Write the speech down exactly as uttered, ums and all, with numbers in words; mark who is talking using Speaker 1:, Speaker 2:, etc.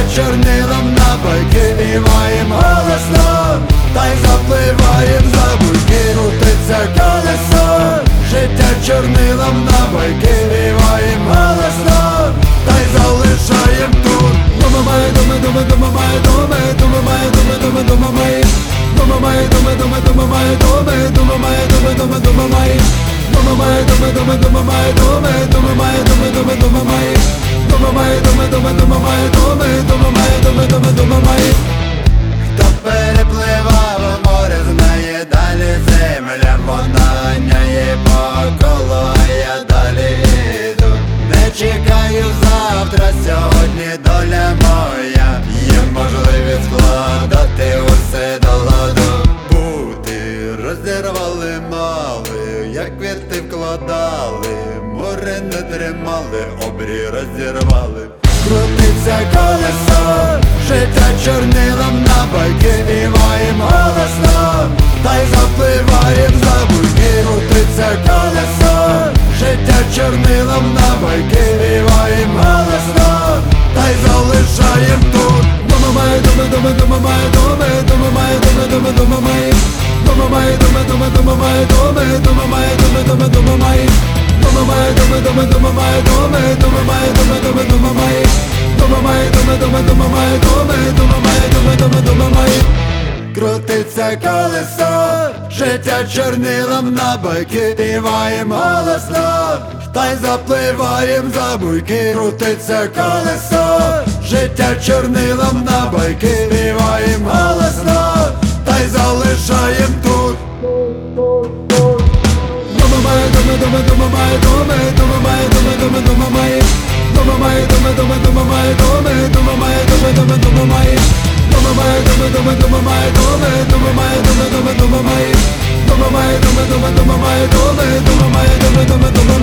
Speaker 1: чорнилом на байки співаєм голосно, та й запливаєм за буйки. Крутиться колесо, життя чорнилом на байки співаєм голосно, та й залишаєм тут. Дома має, дома, дома, дома має, дома, дома має, дома, дома, дома має, дома має, дома, дома, дома має, дома, дома має, дома, дома, дома має, дома має, дома, дома, дома має, дома, дома має, дома, дома, дома має, дома має, дома, дома, дома має, дома, дома має, дома, дома, дома має. Хто перепливав море, знає далі земля, вона ганяє по колу, а я далі йду. Не чекаю завтра, сьогодні доля моя, є можливість складати усе до ладу. Бути розірвали мали, як квіти вкладали, море не тримали, обрій розірвали. Крутиться колесо, життя чорнилом на байки співаєм голосно, та й запливаєм за буйки. Крутиться колесо, життя чорнилом на байки співаєм голосно, та й залишаєм тут. Дома має, дома, дома, дома має, дома, дома має, дома, дома, дома має, дома має, дома, дома, дома має, дома, дома має, дома, дома, дома має, дома має, дома, дома, дома має, дома, дома має, дома, дома, дома має, дома має, дома, дома, дома має, дома, дома має, дома, дома, дома має. Крутиться колесо, життя чорнилом на байки співаєм голосно, та й запливаєм за буйки. Крутиться колесо, життя чорнилом на байки співаєм голосно, та й залишаєм тут. Дома має, дома, дома, дома має, дома, дома має, дома, дома, дома має, дома має, дома, дома, дома має, дома, дома має, дома, дома, дома має, дома має, дома, дома, дома має, дома, дома має, дома, дома, дома має, дома має, дома, дома, дома має, дома, дома має, дома, дома, дома